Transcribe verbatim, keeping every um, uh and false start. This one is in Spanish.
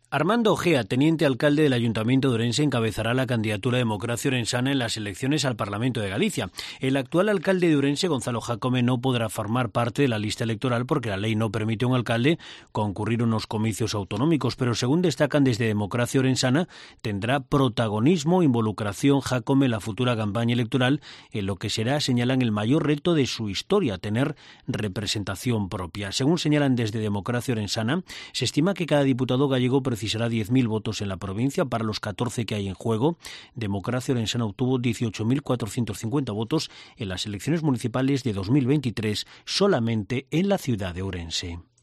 Armando Ojea, teniente alcalde del Ayuntamiento de Ourense, encabezará la candidatura de Democracia Orensana en las elecciones al Parlamento de Galicia. El actual alcalde de Ourense, Gonzalo Jácome, no podrá formar parte de la lista electoral porque la ley no permite a un alcalde concurrir a unos comicios autonómicos, pero según destacan desde Democracia Orensana, tendrá protagonismo, involucración Jácome en la futura campaña electoral, en lo que será, señalan, el mayor reto de su historia, tener representación propia. Según señalan desde Democracia Orensana, se estima que cada diputado gallego precisará diez mil votos en la provincia para los catorce que hay en juego. Democracia Orensana obtuvo dieciocho mil cuatrocientos cincuenta votos en las elecciones municipales de dos mil veintitrés solamente en la ciudad de Ourense.